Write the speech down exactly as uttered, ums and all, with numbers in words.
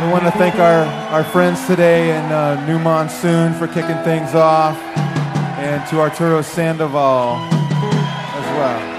We want to thank our, our friends today in uh, New Monsoon for kicking things off, and to Arturo Sandoval as well.